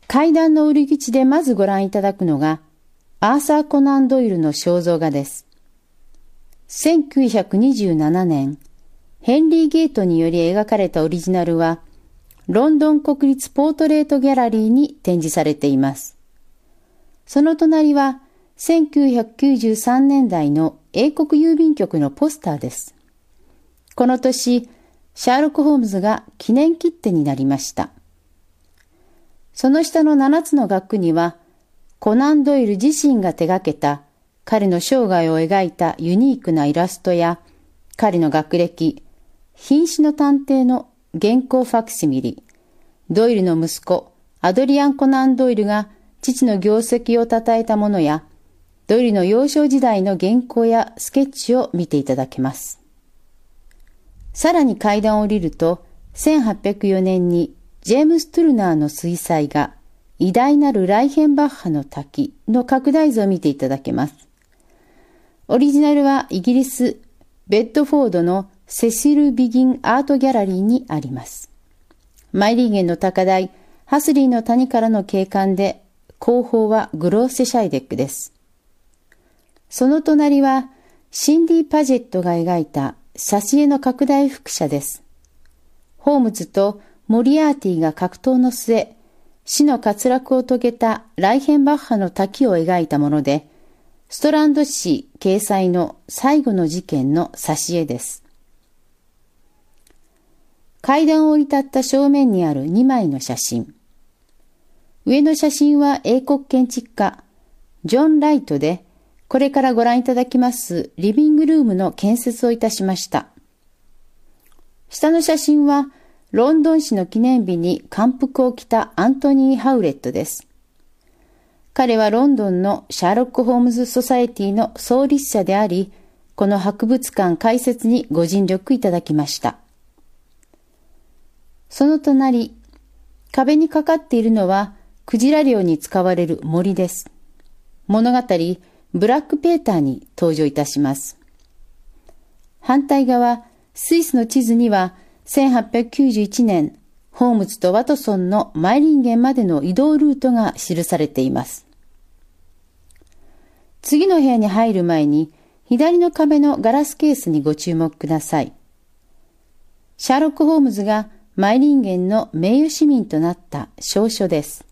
階段の入り口でまずご覧いただくのが、アーサー・コナン・ドイルの肖像画です。1927年、ヘンリー・ゲートにより描かれたオリジナルは、ロンドン国立ポートレートギャラリーに展示されています。その隣は、1993年代の英国郵便局のポスターです。この年、シャーロック・ホームズが記念切手になりました。その下の7つの額には、コナン・ドイル自身が手掛けた彼の生涯を描いたユニークなイラストや、彼の学歴、瀕死の探偵の原稿ファクシミリ、ドイルの息子、アドリアン・コナン・ドイルが父の業績を称えたものや、ドイルの幼少時代の原稿やスケッチを見ていただけます。さらに階段を降りると、1804年にジェームス・トゥルナーの水彩画、偉大なるライヘンバッハの滝の拡大図を見ていただけます。オリジナルはイギリス、ベッドフォードのセシル・ビギン・アートギャラリーにあります。マイリーゲンの高台、ハスリーの谷からの景観で、後方はグローセシャイデックです。その隣は、シンディ・パジェットが描いた挿絵の拡大複写です。ホームズとモリアーティが格闘の末、死の滑落を遂げたライヘンバッハの滝を描いたもので、ストランド紙掲載の最後の事件の挿絵です。階段を降り立った正面にある2枚の写真。上の写真は英国建築家、ジョン・ライトで、これからご覧いただきますリビングルームの建設をいたしました。下の写真は、ロンドン市の記念日に官服を着たアントニー・ハウレットです。彼はロンドンのシャーロック・ホームズ・ソサエティの創立者であり、この博物館開設にご尽力いただきました。その隣、壁にかかっているのは、クジラ漁に使われる森です。物語、ブラックペーターに登場いたします。反対側、スイスの地図には、1891年、ホームズとワトソンのマイリンゲンまでの移動ルートが記されています。次の部屋に入る前に、左の壁のガラスケースにご注目ください。シャーロック・ホームズがマイリンゲンの名誉市民となった証書です。